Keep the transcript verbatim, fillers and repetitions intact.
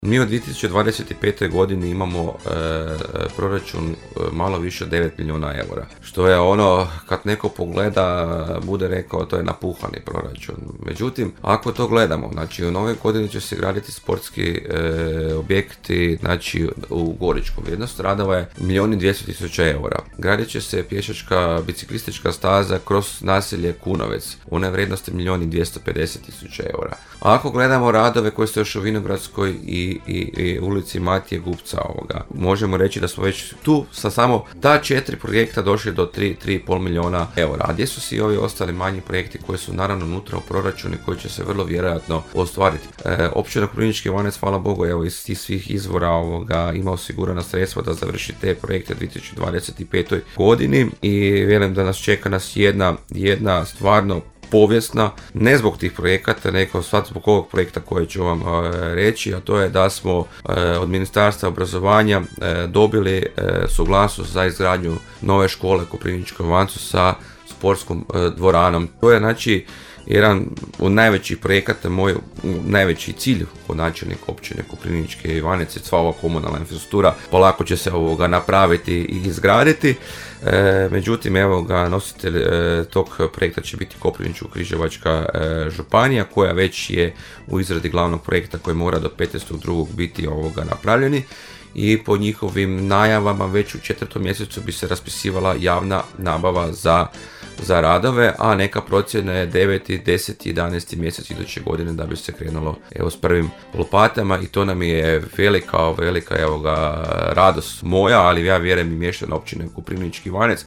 Mi u dvije tisuće dvadeset pete. godini imamo e, proračun malo više od devet milijuna eura, što je ono, kad neko pogleda, bude rekao to je napuhani proračun. Međutim, ako to gledamo, znači u nove godine će se graditi sportski e, objekti, znači u Goričkom. Vrijednost radova je milijun i dvjesto tisuća eura. Gradit će se pješačka biciklistička staza kroz naselje Kunovec. Ona je vrijednost milijun i dvjesto pedeset tisuća eura. A ako gledamo radove koji su još u Vinogradskoj i, i, i ulici Matije Gupca ovoga, možemo reći da smo već tu sa samo ta četiri projekta došli do tri, tri i pol milijuna eura. A gdje su svi ovi ostali manji projekti koji su naravno unutra u proračunu i koji će se vrlo vjerojatno ostvariti. E, općina Koprivnički Ivanec, hvala Bogu, evo iz tih svih izvora ovoga, ima osigurana sredstva da završi te projekte u dvije tisuće dvadeset pete. godini i vjerujem da nas čeka nas jedna, jedna stvarno povijesna, ne zbog tih projekata, nego sad zbog ovog projekta koji ću vam e, reći, a to je da smo e, od Ministarstva obrazovanja e, dobili e, suglasnost za izgradnju nove škole u Koprivničkom Ivancu sa sportskom e, dvoranom. To je znači jedan od najvećih projekata, moj najveći cilj kod načelnika općine Koprivnički Ivanec je sva ova komunalna infrastruktura, polako će se ovoga napraviti i izgraditi. E, međutim, evo ga, nositelj e, tog projekta će biti Koprivničko-križevačka e, županija, koja već je u izradi glavnog projekta koji mora do petnaestog drugog biti ovoga napravljeni. I po njihovim najavama već u četvrtom mjesecu bi se raspisivala javna nabava za, za radove, a neka procjena je deveti, deseti, jedanaesti mjesec iduće godine da bi se krenulo evo s prvim lopatama i to nam je velika, velika evo ga, radost moja, ali ja vjerujem i mještana općine Koprivnički Ivanec,